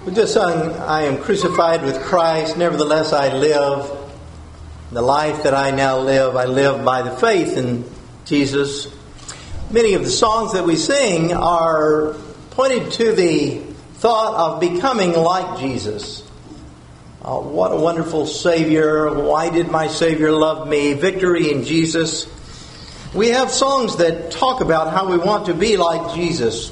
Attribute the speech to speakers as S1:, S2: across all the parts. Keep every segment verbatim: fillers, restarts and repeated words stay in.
S1: We just sung, I am crucified with Christ, nevertheless I live. The life that I now live, I live by the faith in Jesus. Many of the songs that we sing are pointed to the thought of becoming like Jesus. Uh, what a wonderful Savior. Why did my Savior love me? Victory in Jesus. We have songs that talk about how we want to be like Jesus.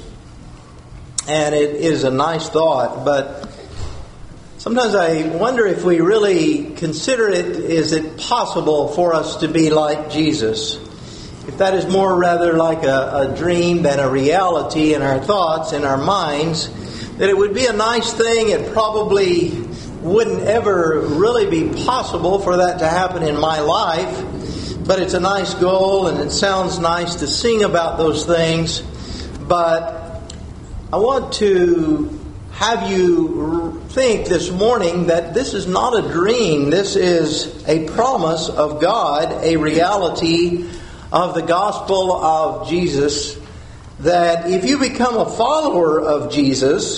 S1: And it is a nice thought, but sometimes I wonder if we really consider it, is it possible for us to be like Jesus? If that is more rather like a, a dream than a reality in our thoughts, in our minds, that it would be a nice thing. It probably wouldn't ever really be possible for that to happen in my life, but it's a nice goal and it sounds nice to sing about those things. But I want to have you think this morning that this is not a dream. This is a promise of God, a reality of the gospel of Jesus, that if you become a follower of Jesus,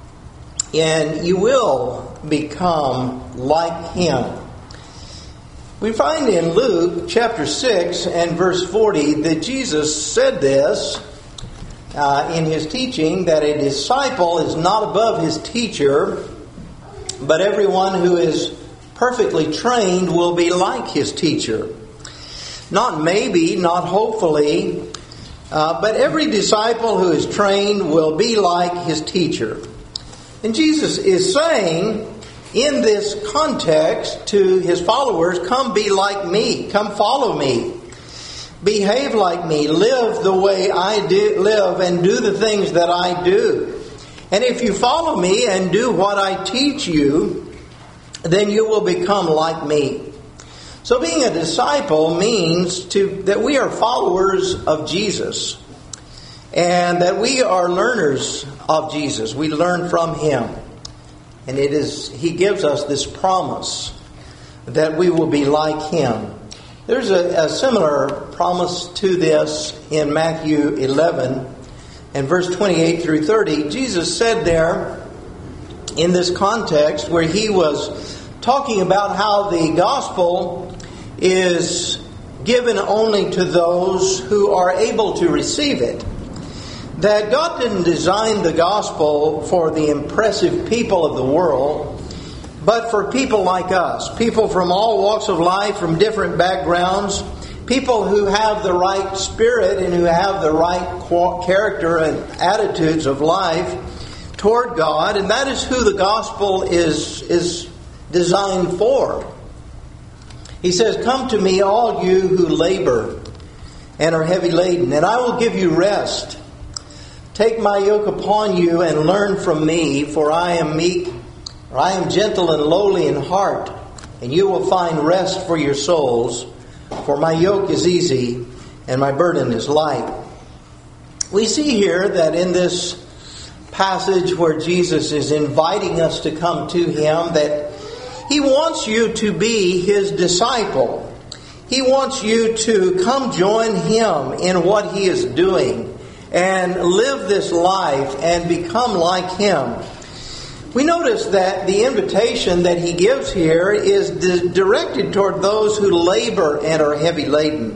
S1: and you will become like Him. We find in Luke chapter six and verse forty that Jesus said this Uh, in his teaching, that a disciple is not above his teacher, but everyone who is perfectly trained will be like his teacher. Not maybe, not hopefully, uh, but every disciple who is trained will be like his teacher. And Jesus is saying in this context to his followers, come be like me, come follow me. Behave like me, live the way I do, live and do the things that I do. And if you follow me and do what I teach you, then you will become like me. So being a disciple means to that we are followers of Jesus. And that we are learners of Jesus. We learn from Him. And it is He gives us this promise that we will be like Him. There's a, a similar promise to this in Matthew eleven and verse twenty-eight through thirty. Jesus said there in this context where He was talking about how the gospel is given only to those who are able to receive it. That God didn't design the gospel for the impressive people of the world, but for people like us, people from all walks of life, from different backgrounds, people who have the right spirit and who have the right character and attitudes of life toward God. And that is who the gospel is, is designed for. He says, come to me, all you who labor and are heavy laden, and I will give you rest. Take my yoke upon you and learn from me, for I am meek, or I am gentle and lowly in heart, and you will find rest for your souls. For my yoke is easy and my burden is light. We see here that in this passage where Jesus is inviting us to come to Him, that He wants you to be His disciple. He wants you to come join Him in what He is doing and live this life and become like Him. We notice that the invitation that He gives here is di- directed toward those who labor and are heavy laden.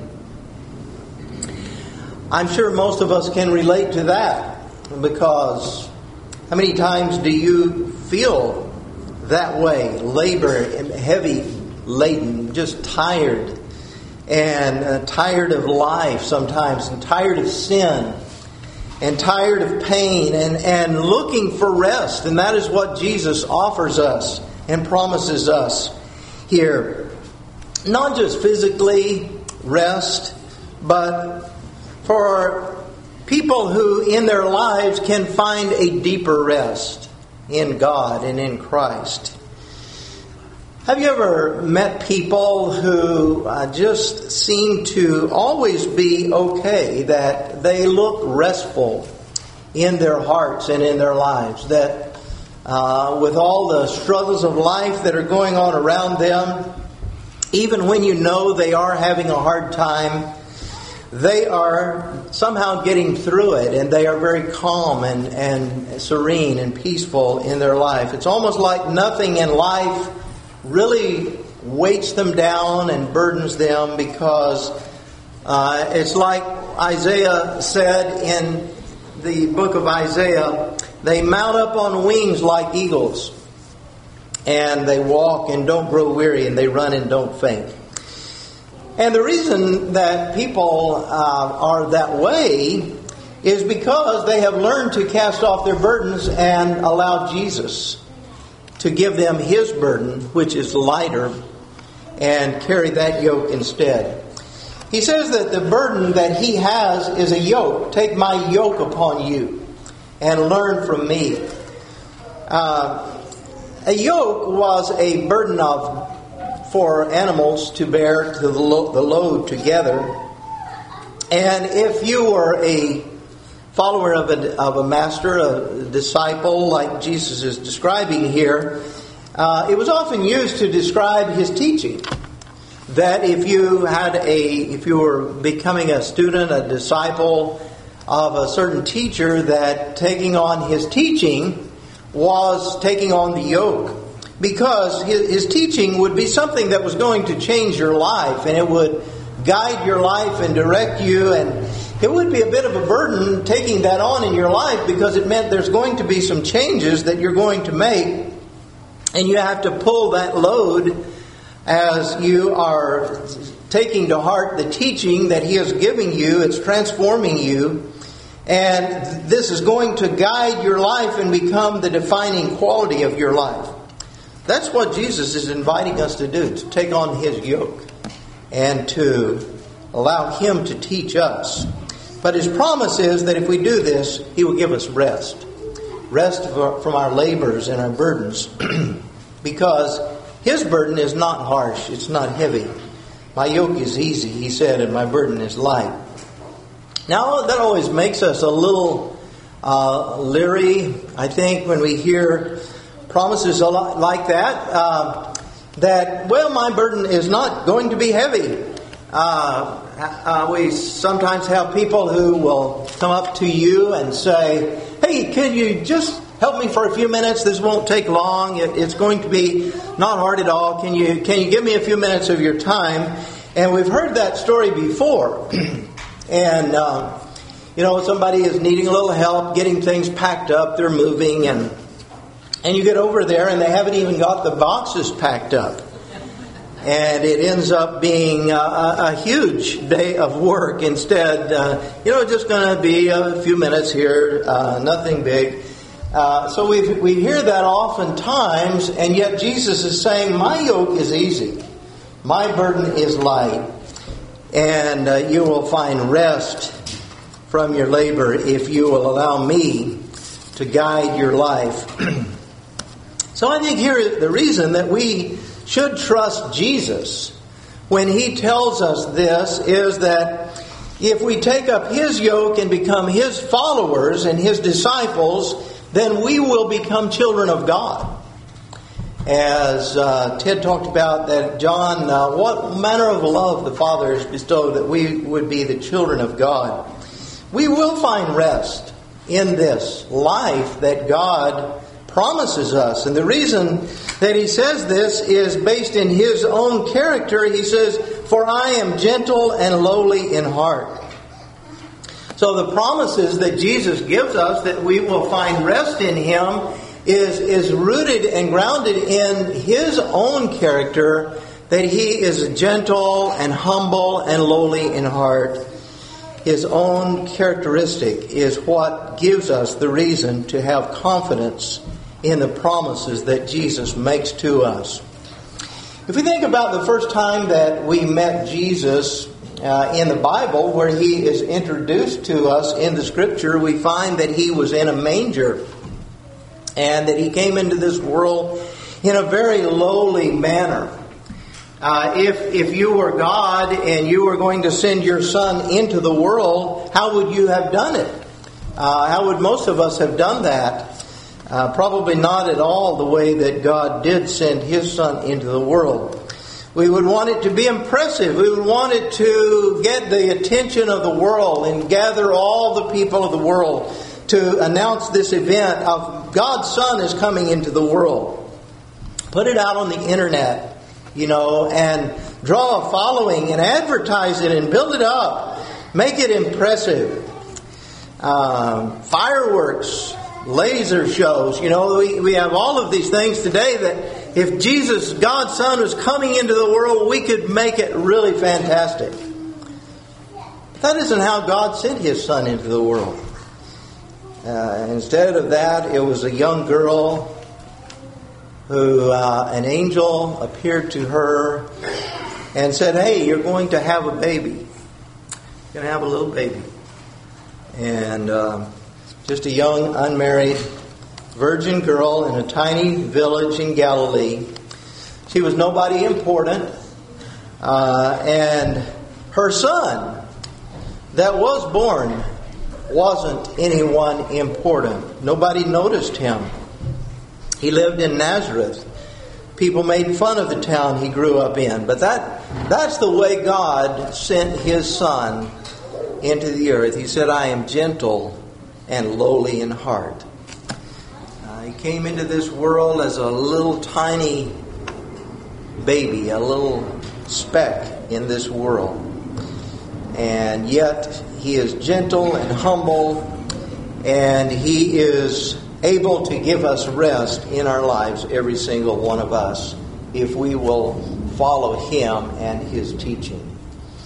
S1: I'm sure most of us can relate to that, because how many times do you feel that way? Labor and heavy laden, just tired and uh, tired of life sometimes, and tired of sin. And tired of pain and, and looking for rest. And that is what Jesus offers us and promises us here. Not just physically rest, but for people who in their lives can find a deeper rest in God and in Christ. Have you ever met people who uh, just seem to always be okay, that they look restful in their hearts and in their lives, that uh, with all the struggles of life that are going on around them, even when you know they are having a hard time, they are somehow getting through it, and they are very calm and, and serene and peaceful in their life. It's almost like nothing in life really weights them down and burdens them, because uh, it's like Isaiah said in the book of Isaiah, they mount up on wings like eagles, and they walk and don't grow weary, and they run and don't faint. And the reason that people uh, are that way is because they have learned to cast off their burdens and allow Jesus to give them His burden, which is lighter, and carry that yoke instead. He says that the burden that He has is a yoke. Take my yoke upon you and learn from me. Uh, a yoke was a burden of for animals to bear to the, lo- the load together. And if you were a follower of a, of a master, a disciple, like Jesus is describing here, uh, it was often used to describe His teaching. That if you had a, if you were becoming a student, a disciple of a certain teacher, that taking on his teaching was taking on the yoke. Because his, his teaching would be something that was going to change your life, and it would guide your life and direct you, and it would be a bit of a burden taking that on in your life, because it meant there's going to be some changes that you're going to make, and you have to pull that load as you are taking to heart the teaching that He is giving you. It's transforming you, and this is going to guide your life and become the defining quality of your life. That's what Jesus is inviting us to do, to take on His yoke and to allow Him to teach us. But His promise is that if we do this, He will give us rest. Rest from our labors and our burdens. Because His burden is not harsh, it's not heavy. My yoke is easy, He said, and my burden is light. Now, that always makes us a little uh, leery, I think, when we hear promises a lot like that, uh, that, well, my burden is not going to be heavy. Uh, uh, we sometimes have people who will come up to you and say, hey, can you just help me for a few minutes? This won't take long. It, it's going to be not hard at all. Can you, can you give me a few minutes of your time? And we've heard that story before. and, uh, you know, somebody is needing a little help getting things packed up. They're moving, and And you get over there and they haven't even got the boxes packed up. And it ends up being a, a huge day of work instead. Uh, you know, just going to be a few minutes here, uh, nothing big. Uh, so we we hear that oftentimes, and yet Jesus is saying, my yoke is easy. My burden is light. And uh, you will find rest from your labor if you will allow me to guide your life. So I think here is the reason that we should trust Jesus when He tells us this is that if we take up His yoke and become His followers and His disciples, then we will become children of God. As uh, Ted talked about that, John, uh, what manner of love the Father has bestowed that we would be the children of God. We will find rest in this life that God promises us. And the reason that He says this is based in His own character. He says, for I am gentle and lowly in heart. So the promises that Jesus gives us that we will find rest in Him is, is rooted and grounded in His own character, that He is gentle and humble and lowly in heart. His own characteristic is what gives us the reason to have confidence in the promises that Jesus makes to us. If we think about the first time that we met Jesus uh, in the Bible, where He is introduced to us in the Scripture, we find that He was in a manger, and that He came into this world in a very lowly manner. Uh, if if you were God and you were going to send your Son into the world, how would you have done it? Uh, how would most of us have done that? Uh, probably not at all the way that God did send His Son into the world. We would want it to be impressive. We would want it to get the attention of the world and gather all the people of the world to announce this event of God's Son is coming into the world. Put it out on the internet, you know, and draw a following and advertise it and build it up. Make it impressive. Um, fireworks, laser shows, you know, we, we have all of these things today that if Jesus, God's Son, was coming into the world, we could make it really fantastic. But that isn't how God sent His Son into the world. Uh, instead of that, it was a young girl who uh, an angel appeared to her and said, "Hey, you're going to have a baby. You're going to have a little baby." And uh, just a young, unmarried, virgin girl in a tiny village in Galilee. She was nobody important. Uh, and her son that was born wasn't anyone important. Nobody noticed him. He lived in Nazareth. People made fun of the town he grew up in. But that that's the way God sent His Son into the earth. He said, "I am gentle and lowly in heart." Uh, he came into this world as a little tiny baby, a little speck in this world. And yet He is gentle and humble, and He is able to give us rest in our lives, every single one of us, if we will follow Him and His teaching.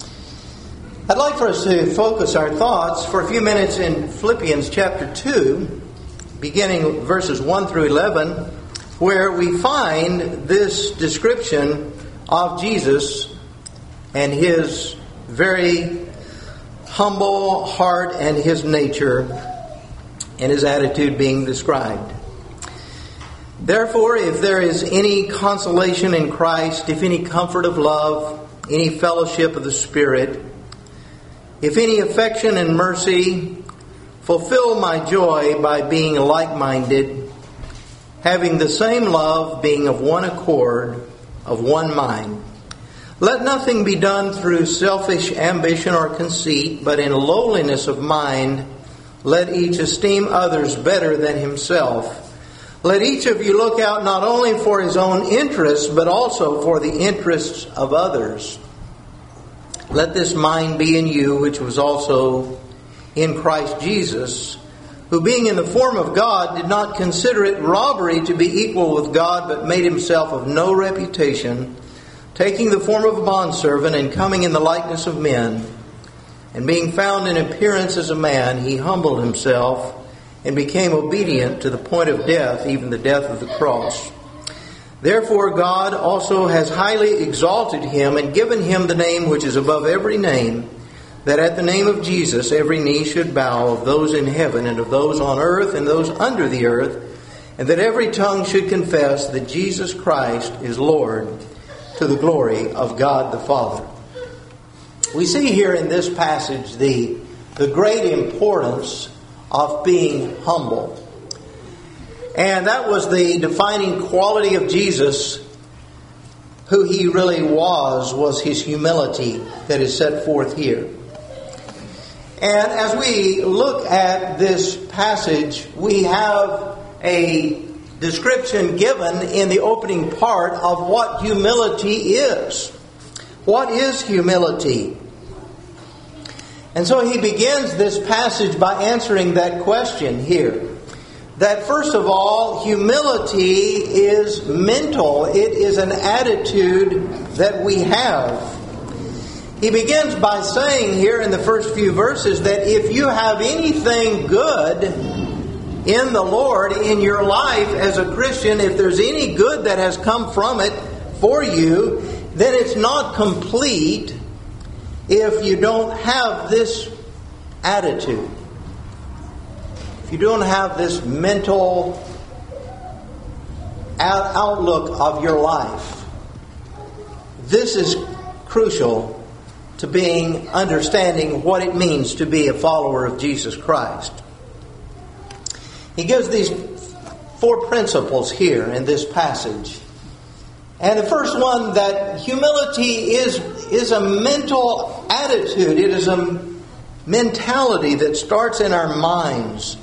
S1: I'd like for us to focus our thoughts for a few minutes in Philippians chapter two, beginning verses one through eleven, where we find this description of Jesus and His very humble heart and His nature and His attitude being described. "Therefore, if there is any consolation in Christ, if any comfort of love, any fellowship of the Spirit, if any affection and mercy, fulfill my joy by being like-minded, having the same love, being of one accord, of one mind. Let nothing be done through selfish ambition or conceit, but in lowliness of mind, let each esteem others better than himself. Let each of you look out not only for his own interests, but also for the interests of others. Let this mind be in you, which was also in Christ Jesus, who being in the form of God did not consider it robbery to be equal with God, but made Himself of no reputation, taking the form of a bondservant and coming in the likeness of men. And being found in appearance as a man, He humbled Himself and became obedient to the point of death, even the death of the cross. Therefore God also has highly exalted Him and given Him the name which is above every name, that at the name of Jesus every knee should bow, of those in heaven and of those on earth and those under the earth, and that every tongue should confess that Jesus Christ is Lord, to the glory of God the Father." We see here in this passage the, the great importance of being humble. And that was the defining quality of Jesus. Who He really was, was His humility that is set forth here. And as we look at this passage, we have a description given in the opening part of what humility is. What is humility? And so he begins this passage by answering that question here. That first of all, humility is mental. It is an attitude that we have. He begins by saying here in the first few verses that if you have anything good in the Lord in your life as a Christian, if there's any good that has come from it for you, then it's not complete if you don't have this attitude. If you don't have this mental outlook of your life. This is crucial to being understanding what it means to be a follower of Jesus Christ. He gives these four principles here in this passage. And the first one, that humility is, is a mental attitude. It is a mentality that starts in our minds.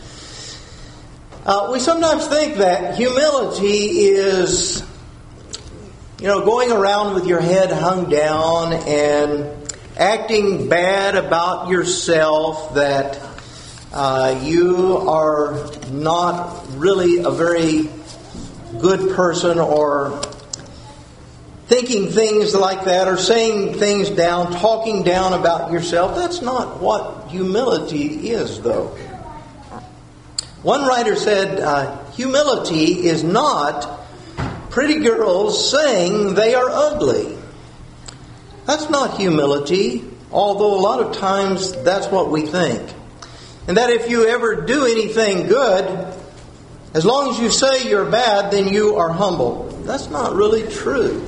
S1: Uh, we sometimes think that humility is, you know, going around with your head hung down and acting bad about yourself, that uh, you are not really a very good person, or thinking things like that, or saying things down, talking down about yourself. That's not what humility is, though. One writer said, uh, humility is not pretty girls saying they are ugly. That's not humility, although a lot of times that's what we think. And that if you ever do anything good, as long as you say you're bad, then you are humble. That's not really true,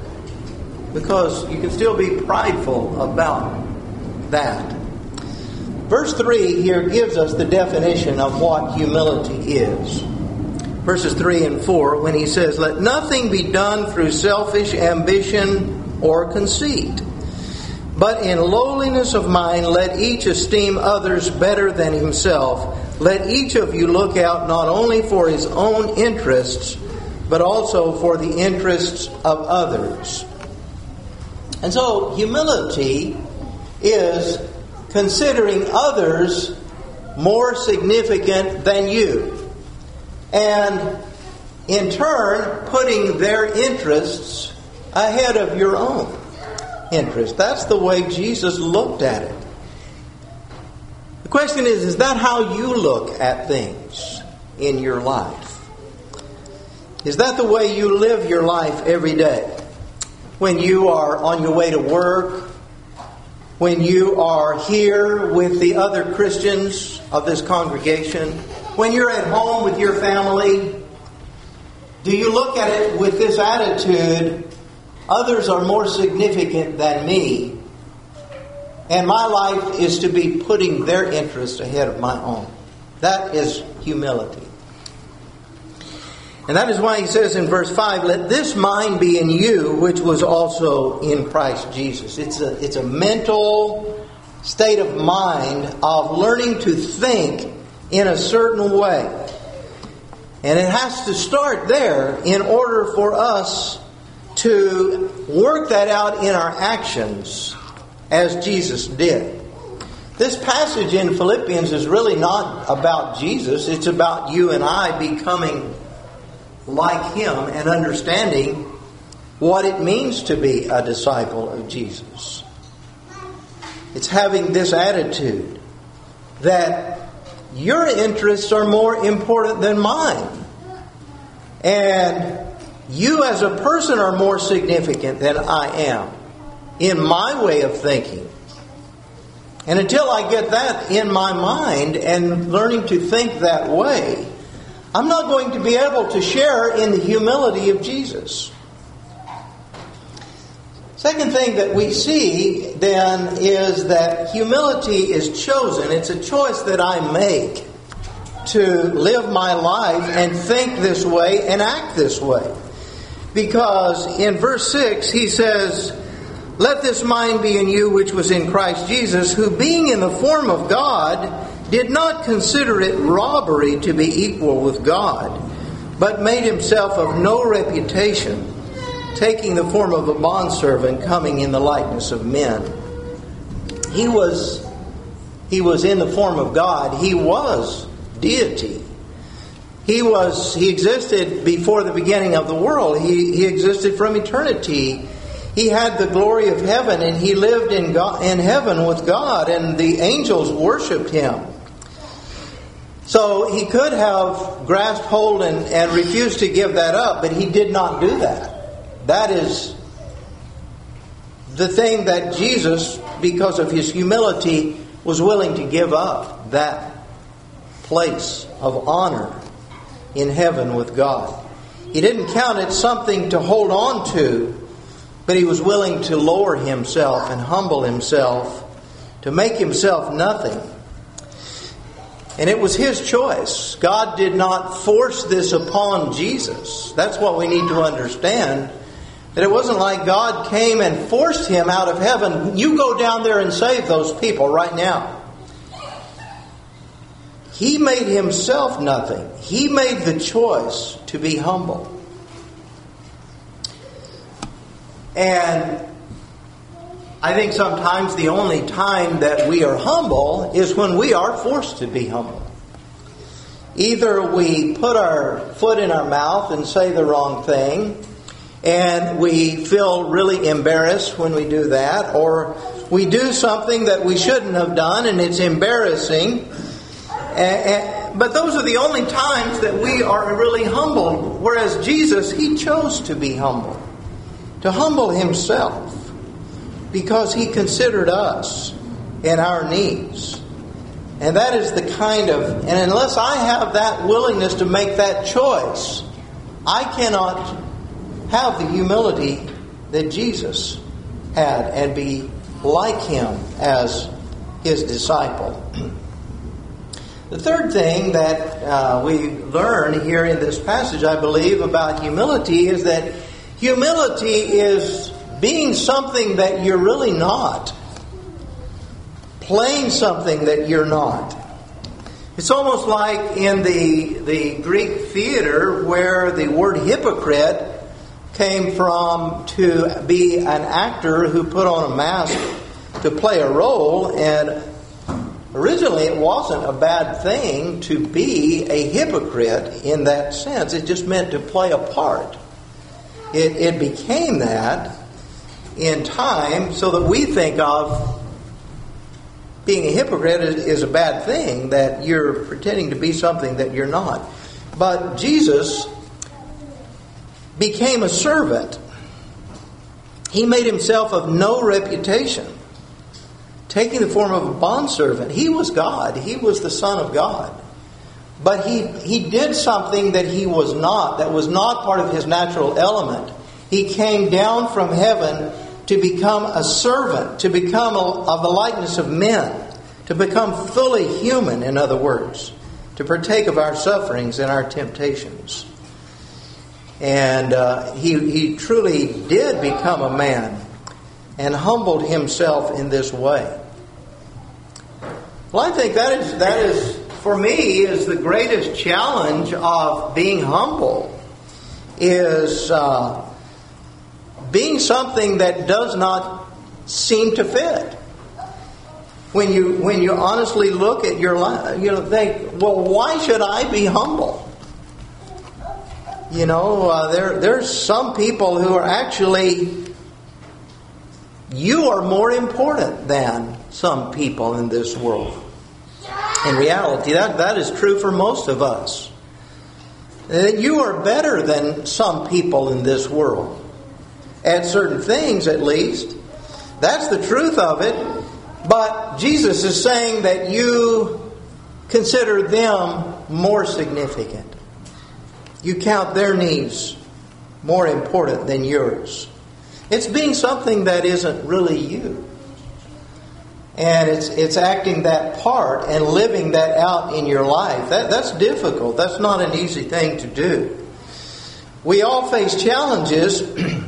S1: because you can still be prideful about that. Verse three here gives us the definition of what humility is. Verses three and four, when he says, "Let nothing be done through selfish ambition or conceit, but in lowliness of mind let each esteem others better than himself. Let each of you look out not only for his own interests, but also for the interests of others." And so humility is considering others more significant than you, and in turn putting their interests ahead of your own interests. That's the way Jesus looked at it. The question is, is that how you look at things in your life? Is that the way you live your life every day? When you are on your way to work, when you are here with the other Christians of this congregation, when you're at home with your family, do you look at it with this attitude, others are more significant than me, and my life is to be putting their interests ahead of my own? That is humility. And that is why he says in verse five, "Let this mind be in you, which was also in Christ Jesus." It's a, it's a mental state of mind of learning to think in a certain way. And it has to start there in order for us to work that out in our actions as Jesus did. This passage in Philippians is really not about Jesus. It's about you and I becoming like Him and understanding what it means to be a disciple of Jesus. It's having this attitude that your interests are more important than mine, and you as a person are more significant than I am in my way of thinking. And until I get that in my mind and learning to think that way, I'm not going to be able to share in the humility of Jesus. Second thing that we see then is that humility is chosen. It's a choice that I make to live my life and think this way and act this way. Because in verse six he says, "Let this mind be in you which was in Christ Jesus, who being in the form of God did not consider it robbery to be equal with God, but made himself of no reputation, taking the form of a bondservant, coming in the likeness of men." He was, he was in the form of God. He was deity. He was. He existed before the beginning of the world. He, he existed from eternity. He had the glory of heaven, and he lived in God, in heaven with God, and the angels worshipped him. So he could have grasped hold and, and refused to give that up, but he did not do that. That is the thing that Jesus, because of his humility, was willing to give up, that place of honor in heaven with God. He didn't count it something to hold on to, but he was willing to lower himself and humble himself, to make himself nothing. And it was his choice. God did not force this upon Jesus. That's what we need to understand. That it wasn't like God came and forced him out of heaven. You go down there and save those people right now. He made himself nothing. He made the choice to be humble. And I think sometimes the only time that we are humble is when we are forced to be humble. Either we put our foot in our mouth and say the wrong thing, and we feel really embarrassed when we do that, or we do something that we shouldn't have done and it's embarrassing. But those are the only times that we are really humble. Whereas Jesus, he chose to be humble, to humble himself, because he considered us and our needs. And that is the kind of, and unless I have that willingness to make that choice, I cannot have the humility that Jesus had and be like him as his disciple. The third thing that uh, we learn here in this passage, I believe, about humility is that humility is being something that you're really not. Playing something that you're not. It's almost like in the, the Greek theater where the word hypocrite came from to be an actor who put on a mask to play a role, and originally it wasn't a bad thing to be a hypocrite in that sense. It just meant to play a part. It, it became that in time so that we think of being a hypocrite is, is a bad thing, that you're pretending to be something that you're not. But Jesus became a servant. He made himself of no reputation, taking the form of a bondservant. He was God. He was the Son of God. But he, he did something that he was not, that was not part of his natural element. He came down from heaven to become a servant, to become a, of the likeness of men, to become fully human, in other words, to partake of our sufferings and our temptations. And uh, he, he truly did become a man and humbled himself in this way. Well, I think that is, that is, for me, is the greatest challenge of being humble, is uh, being something that does not seem to fit. When you when you honestly look at your life, you know, think, well, why should I be humble? You know, uh, there there's some people who are actually, you are more important than some people in this world. In reality, that, that is true for most of us. That you are better than some people in this world. At certain things, at least. That's the truth of it. But Jesus is saying that you consider them more significant. You count their needs more important than yours. It's being something that isn't really you. And it's it's acting that part and living that out in your life. That that's difficult. That's not an easy thing to do. We all face challenges,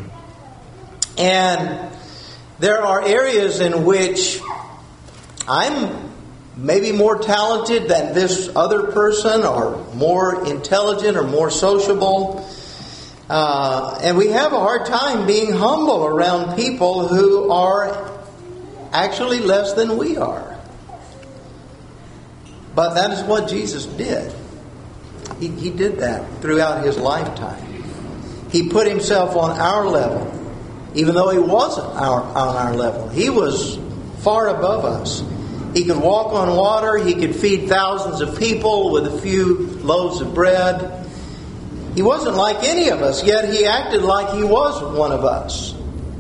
S1: and there are areas in which I'm maybe more talented than this other person, or more intelligent, or more sociable. Uh, and we have a hard time being humble around people who are actually less than we are. But that is what Jesus did. He, he did that throughout his lifetime. He put himself on our level, even though he wasn't our, on our level. He was far above us. He could walk on water. He could feed thousands of people with a few loaves of bread. He wasn't like any of us, yet he acted like he was one of us.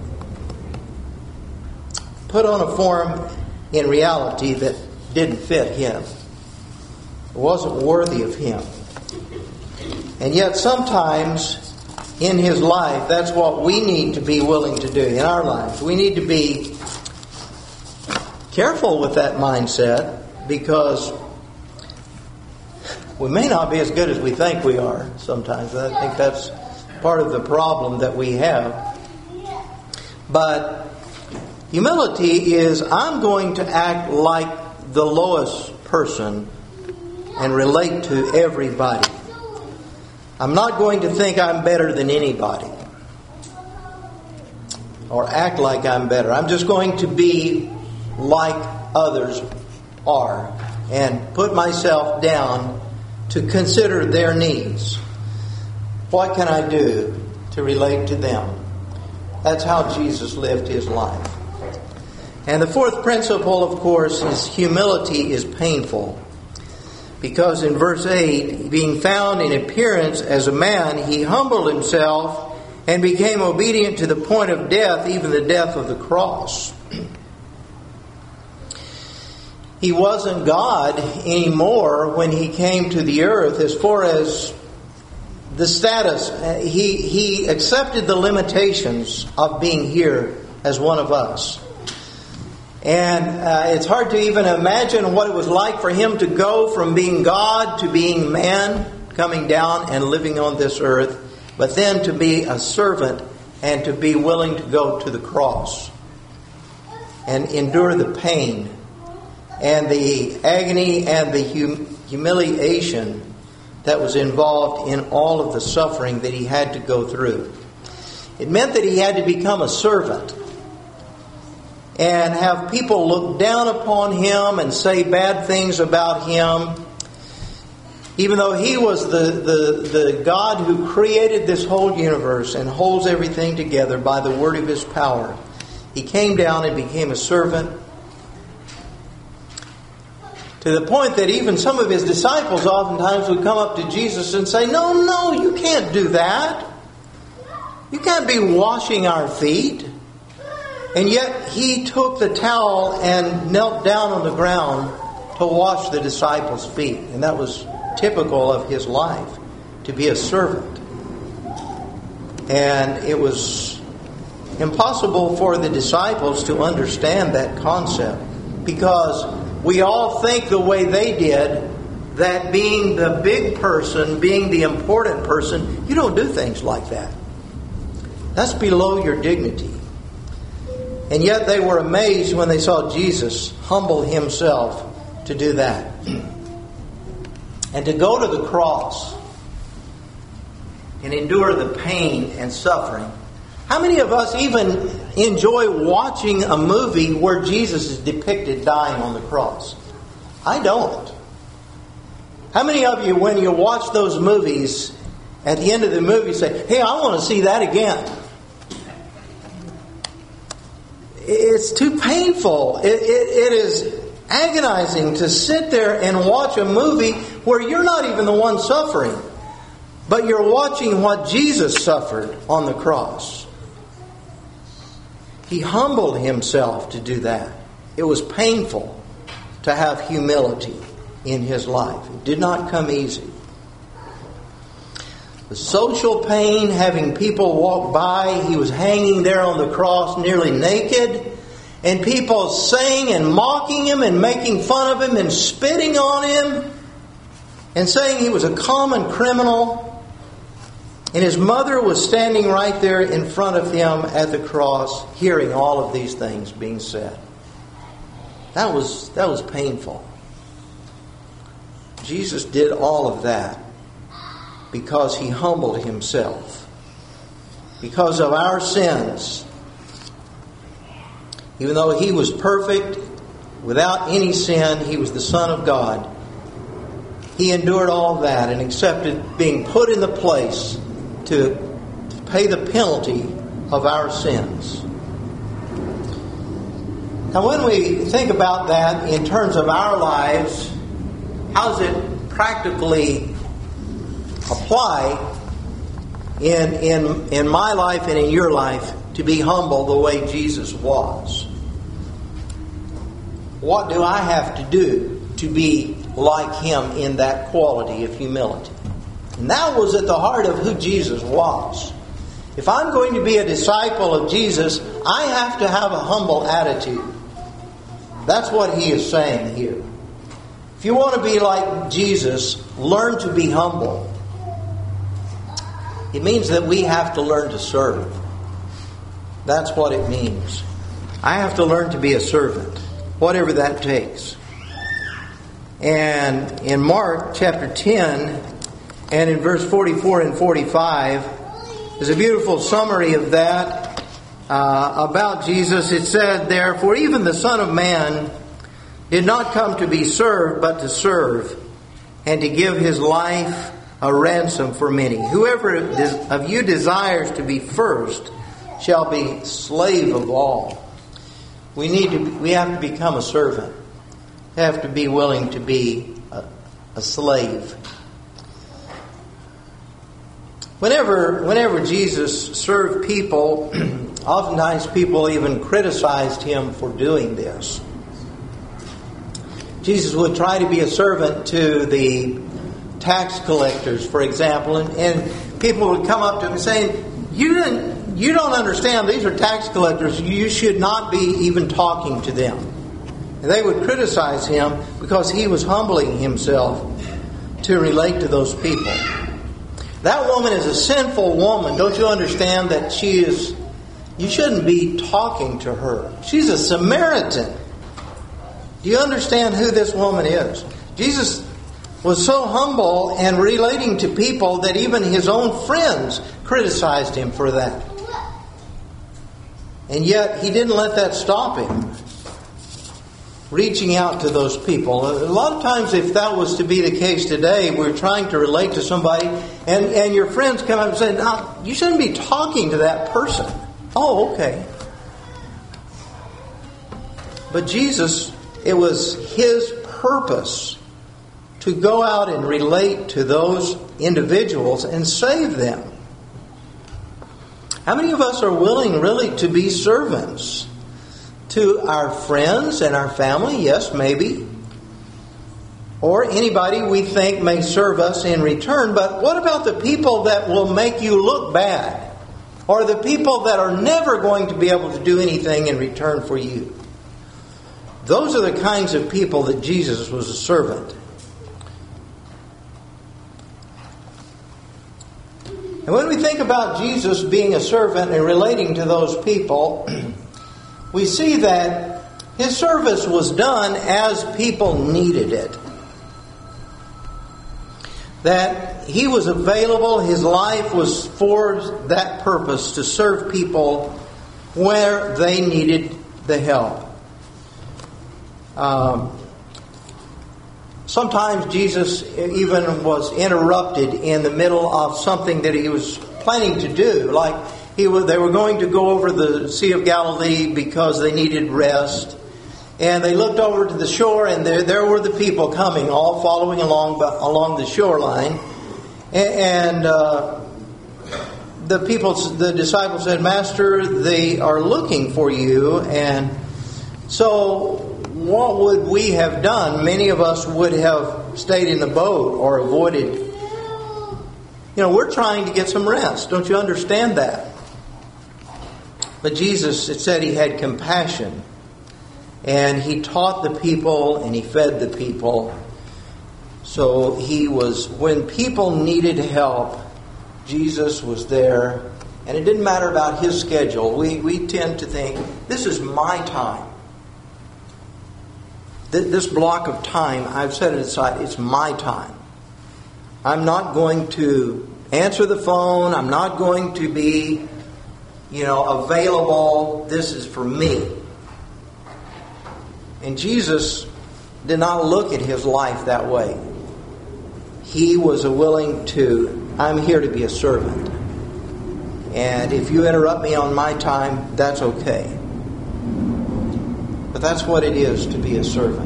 S1: Put on a form in reality that didn't fit him. It wasn't worthy of him. And yet sometimes in his life, that's what we need to be willing to do in our lives. We need to be careful with that mindset, because we may not be as good as we think we are sometimes. I think that's part of the problem that we have. But humility is I'm going to act like the lowest person and relate to everybody. I'm not going to think I'm better than anybody or act like I'm better. I'm just going to be like others are and put myself down to consider their needs. What can I do to relate to them? That's how Jesus lived his life. And the fourth principle, of course, is humility is painful. Because in verse eight, being found in appearance as a man, he humbled himself and became obedient to the point of death, even the death of the cross. He wasn't God anymore when he came to the earth as far as the status. He, he accepted the limitations of being here as one of us. And uh, it's hard to even imagine what it was like for him to go from being God to being man, coming down and living on this earth, but then to be a servant and to be willing to go to the cross and endure the pain and the agony and the hum- humiliation that was involved in all of the suffering that he had to go through. It meant that he had to become a servant and have people look down upon him and say bad things about him. Even though he was the, the, the God who created this whole universe and holds everything together by the word of his power, he came down and became a servant, to the point that even some of his disciples oftentimes would come up to Jesus and say, no, no, you can't do that. You can't be washing our feet. And yet he took the towel and knelt down on the ground to wash the disciples' feet. And that was typical of his life, to be a servant. And it was impossible for the disciples to understand that concept, because we all think the way they did, that being the big person, being the important person, you don't do things like that. That's below your dignity. And yet they were amazed when they saw Jesus humble himself to do that. And to go to the cross and endure the pain and suffering. How many of us even enjoy watching a movie where Jesus is depicted dying on the cross? I don't. How many of you, when you watch those movies, at the end of the movie say, hey, I want to see that again? It's too painful. It, it, it is agonizing to sit there and watch a movie where you're not even the one suffering, but you're watching what Jesus suffered on the cross. He humbled himself to do that. It was painful to have humility in his life. It did not come easy. The social pain, having people walk by, he was hanging there on the cross nearly naked, and people saying and mocking him and making fun of him and spitting on him and saying he was a common criminal. And his mother was standing right there in front of him at the cross, hearing all of these things being said. That was, that was painful. Jesus did all of that because he humbled himself. Because of our sins. Even though he was perfect, without any sin, he was the Son of God. He endured all that and accepted being put in the place to pay the penalty of our sins. Now, when we think about that in terms of our lives, how does it practically apply in, in, in my life and in your life to be humble the way Jesus was? What do I have to do to be like him in that quality of humility? And that was at the heart of who Jesus was. If I'm going to be a disciple of Jesus, I have to have a humble attitude. That's what he is saying here. If you want to be like Jesus, learn to be humble. It means that we have to learn to serve. That's what it means. I have to learn to be a servant, whatever that takes. And in Mark chapter ten and in verse forty-four and forty-five, there's a beautiful summary of that uh, about Jesus. It said there, "For even the Son of Man did not come to be served, but to serve, and to give His life a ransom for many. Whoever of you desires to be first shall be slave of all." We need to. We have to become a servant. We have to be willing to be a, a slave. Whenever, whenever Jesus served people, oftentimes people even criticized Him for doing this. Jesus would try to be a servant to the tax collectors, for example, and, and people would come up to him saying, "You didn't, you don't understand. These are tax collectors. You should not be even talking to them." And they would criticize Him because He was humbling Himself to relate to those people. That woman is a sinful woman. Don't you understand that she is? You shouldn't be talking to her. She's a Samaritan. Do you understand who this woman is? Jesus was so humble and relating to people that even His own friends criticized Him for that. And yet He didn't let that stop Him reaching out to those people. A lot of times, if that was to be the case today, we're trying to relate to somebody and, and your friends come up and say, "No, you shouldn't be talking to that person." Oh, okay. But Jesus, it was His purpose to go out and relate to those individuals and save them. How many of us are willing really to be servants to our friends and our family? Yes, maybe. Or anybody we think may serve us in return. But what about the people that will make you look bad? Or the people that are never going to be able to do anything in return for you? Those are the kinds of people that Jesus was a servant. And when we think about Jesus being a servant and relating to those people, we see that His service was done as people needed it. That He was available, His life was for that purpose, to serve people where they needed the help. Um, sometimes Jesus even was interrupted in the middle of something that He was planning to do. Like he was, they were going to go over the Sea of Galilee because they needed rest. And they looked over to the shore, and there, there were the people coming, all following along along the shoreline. And, and uh, the people, the disciples said, "Master, they are looking for you." And so, what would we have done? Many of us would have stayed in the boat or avoided. You know, we're trying to get some rest. Don't you understand that? But Jesus, it said He had compassion. And He taught the people and He fed the people. So He was, when people needed help, Jesus was there. And it didn't matter about His schedule. We, we tend to think, this is my time. This block of time, I've set it aside, it's my time. I'm not going to answer the phone. I'm not going to be, you know, available. This is for me. And Jesus did not look at His life that way. He was willing to, I'm here to be a servant. And if you interrupt me on my time, that's okay. But that's what it is to be a servant.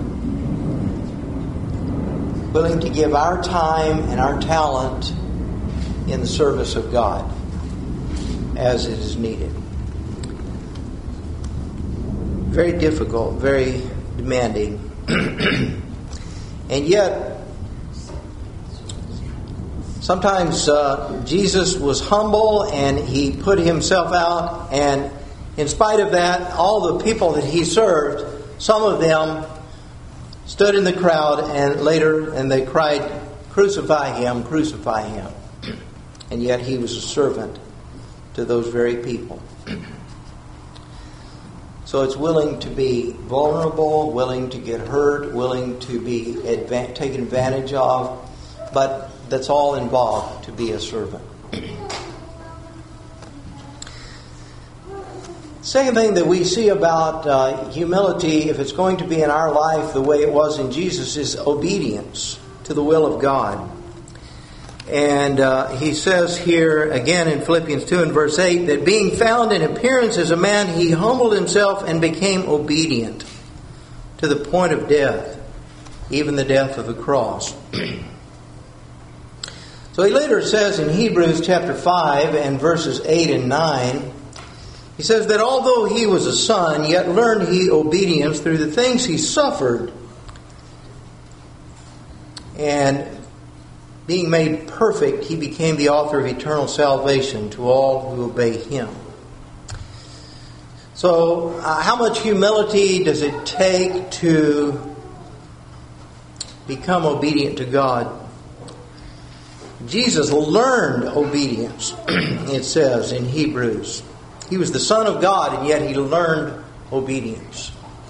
S1: Willing to give our time and our talent in the service of God as it is needed. Very difficult, very demanding. And yet, sometimes uh, Jesus was humble and He put Himself out, and in spite of that, all the people that He served, some of them stood in the crowd and later and they cried, "Crucify Him, crucify Him." And yet He was a servant to those very people. So it's willing to be vulnerable, willing to get hurt, willing to be adva- taken advantage of, but that's all involved to be a servant. Second thing that we see about uh, humility, if it's going to be in our life the way it was in Jesus, is obedience to the will of God. And uh, he says here again in Philippians two and verse eight that being found in appearance as a man, he humbled himself and became obedient to the point of death, even the death of the cross. So he later says in Hebrews chapter five and verses eight and nine, he says that although he was a son, yet learned he obedience through the things he suffered. And being made perfect, he became the author of eternal salvation to all who obey him. So, uh, how much humility does it take to become obedient to God? Jesus learned obedience, it says in Hebrews. He was the Son of God, and yet he learned obedience.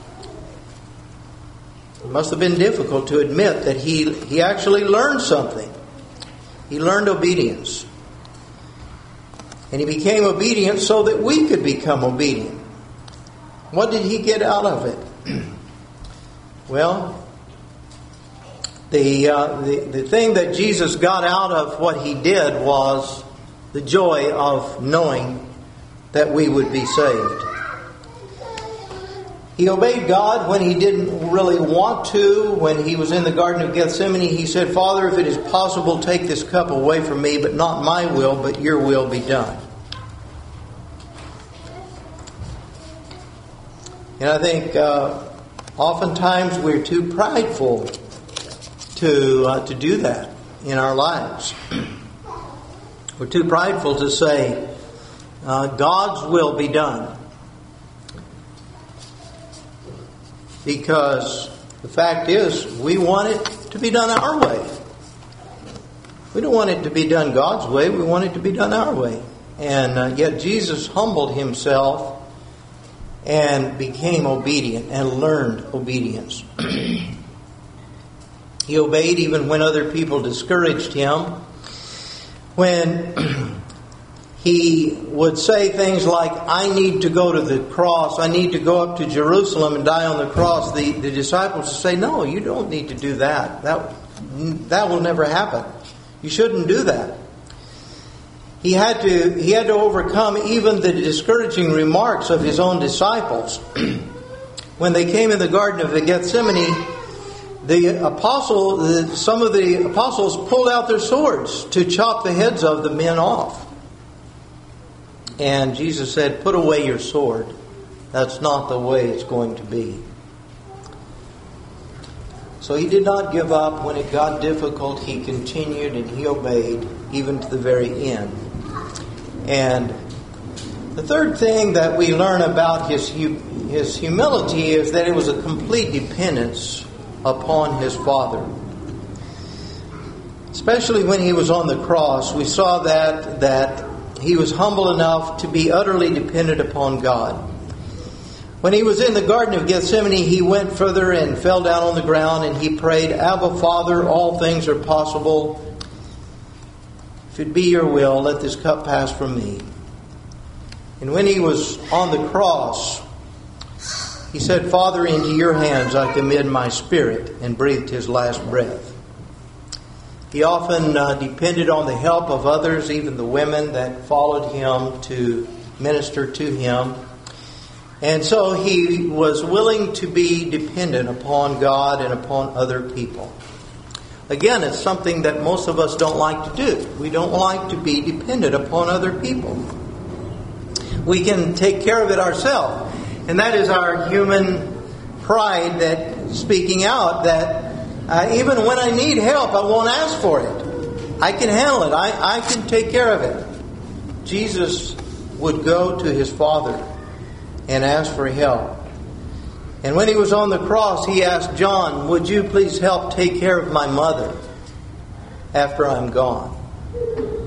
S1: It must have been difficult to admit that he, he actually learned something. He learned obedience. And he became obedient so that we could become obedient. What did he get out of it? Well, the, uh, the, the thing that Jesus got out of what he did was the joy of knowing that we would be saved. He obeyed God when he didn't really want to. When he was in the Garden of Gethsemane, he said, Father, if it is possible, take this cup away from me, but not my will, but your will be done. And I think uh, oftentimes we're too prideful to, uh, to do that in our lives. We're too prideful to say, uh, God's will be done. Because the fact is, we want it to be done our way. We don't want it to be done God's way. We want it to be done our way. And uh, yet Jesus humbled himself and became obedient and learned obedience. He obeyed even when other people discouraged him. When he would say things like, I need to go to the cross, I need to go up to Jerusalem and die on the cross, the, the disciples would say, no, you don't need to do that. That, that will never happen. You shouldn't do that. He had to, he had to overcome even the discouraging remarks of his own disciples. When they came in the Garden of Gethsemane, the apostle, the, some of the apostles pulled out their swords to chop the heads of the men off. And Jesus said, put away your sword. That's not the way it's going to be. So he did not give up. When it got difficult, he continued and he obeyed even to the very end. And the third thing that we learn about his, his humility is that it was a complete dependence upon his Father. Especially when he was on the cross, we saw that that he was humble enough to be utterly dependent upon God. When he was in the Garden of Gethsemane, he went further and fell down on the ground and he prayed, Abba, Father, all things are possible. If it be your will, let this cup pass from me. And when he was on the cross, he said, Father, into your hands I commit my spirit, and breathed his last breath. He often uh, depended on the help of others, even the women that followed him to minister to him. And so he was willing to be dependent upon God and upon other people. Again, it's something that most of us don't like to do. We don't like to be dependent upon other people. We can take care of it ourselves. And that is our human pride that speaking out that uh, even when I need help, I won't ask for it. I can handle it. I, I can take care of it. Jesus would go to his Father and ask for help. And when he was on the cross, he asked John, would you please help take care of my mother after I'm gone?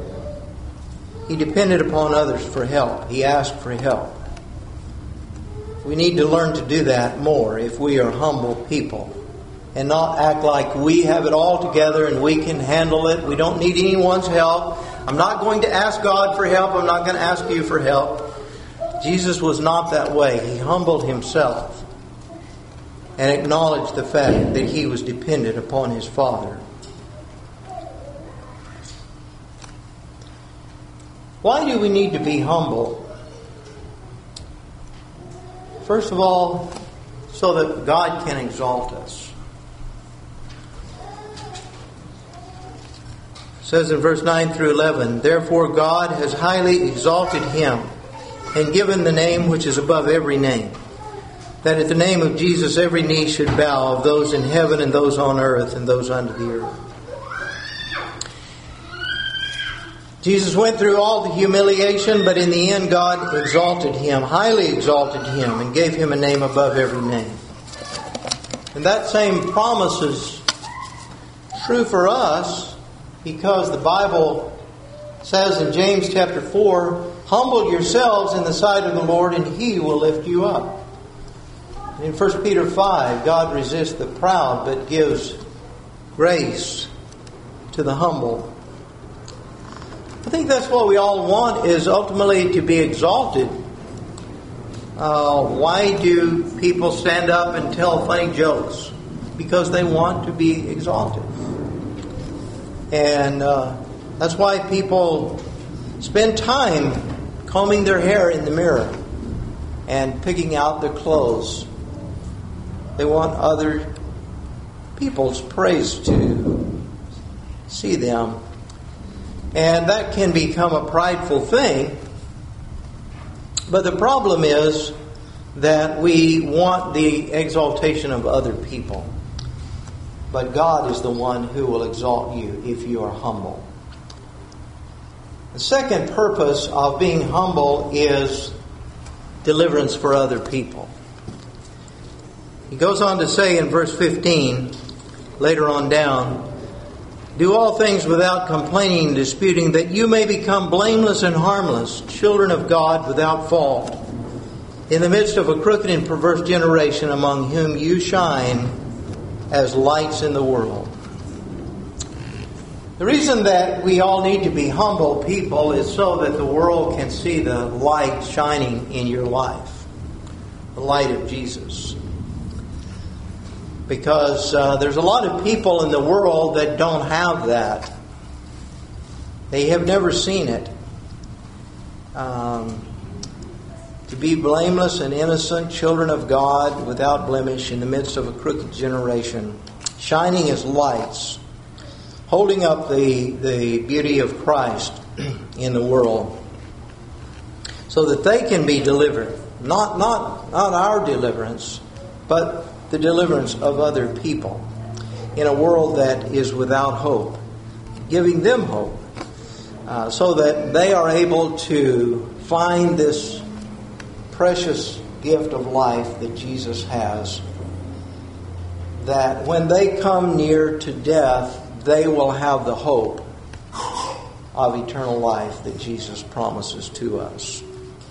S1: He depended upon others for help. He asked for help. We need to learn to do that more if we are humble people. And not act like we have it all together and we can handle it. We don't need anyone's help. I'm not going to ask God for help. I'm not going to ask you for help. Jesus was not that way. He humbled himself and acknowledged the fact that he was dependent upon his Father. Why do we need to be humble? First of all, so that God can exalt us. It says in verse nine through eleven, "Therefore God has highly exalted him and given the name which is above every name, that at the name of Jesus every knee should bow, of those in heaven and those on earth and those under the earth." Jesus went through all the humiliation, but in the end God exalted him, highly exalted him, and gave him a name above every name. And that same promise is true for us, because the Bible says in James chapter four, "Humble yourselves in the sight of the Lord, and He will lift you up." And in First Peter five, God resists the proud, but gives grace to the humble. I think that's what we all want, is ultimately to be exalted. Uh, why do people stand up and tell funny jokes? Because they want to be exalted. And uh, that's why people spend time combing their hair in the mirror and picking out their clothes. They want other people's praise to see them. And that can become a prideful thing. But the problem is that we want the exaltation of other people. But God is the one who will exalt you if you are humble. The second purpose of being humble is deliverance for other people. He goes on to say in verse fifteen, later on down, "Do all things without complaining and disputing, that you may become blameless and harmless, children of God without fault, in the midst of a crooked and perverse generation, among whom you shine as lights in the world." The reason that we all need to be humble people is so that the world can see the light shining in your life, the light of Jesus. Because uh, there's a lot of people in the world that don't have that. They have never seen it. Um, to be blameless and innocent, children of God, without blemish, in the midst of a crooked generation, shining as lights, holding up the, the beauty of Christ in the world, so that they can be delivered. Not, not, not our deliverance, but the deliverance of other people in a world that is without hope, giving them hope, uh, so that they are able to find this precious gift of life that Jesus has, that when they come near to death, they will have the hope of eternal life that Jesus promises to us.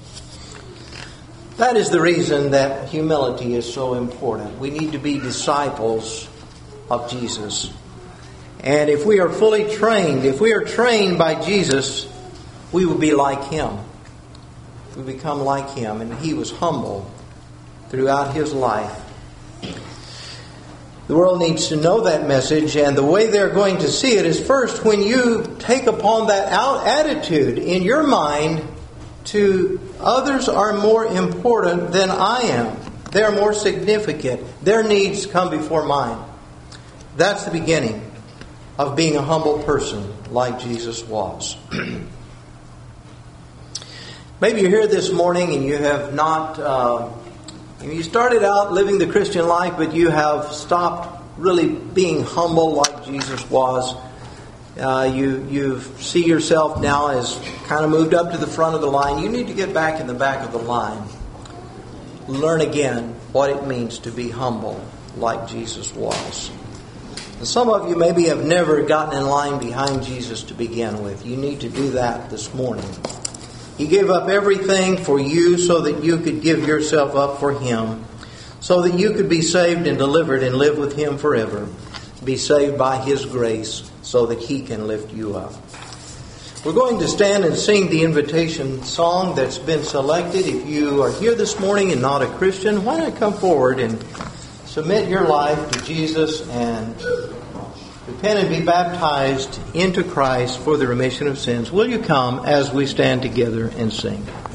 S1: That is the reason that humility is so important. We need to be disciples of Jesus. And if we are fully trained, if we are trained by Jesus, we will be like Him. We become like Him. And He was humble throughout His life. The world needs to know that message, and the way they're going to see it is first when you take upon that out attitude in your mind to others are more important than I am. They're more significant. Their needs come before mine. That's the beginning of being a humble person like Jesus was. Maybe you're here this morning and you have not, uh, you started out living the Christian life, but you have stopped really being humble like Jesus was. Uh, you you see yourself now as kind of moved up to the front of the line. You need to get back in the back of the line. Learn again what it means to be humble like Jesus was. And some of you maybe have never gotten in line behind Jesus to begin with. You need to do that this morning. He gave up everything for you so that you could give yourself up for Him, so that you could be saved and delivered and live with Him forever. Be saved by His grace so that He can lift you up. We're going to stand and sing the invitation song that's been selected. If you are here this morning and not a Christian, why not come forward and submit your life to Jesus and repent and be baptized into Christ for the remission of sins. Will you come as we stand together and sing?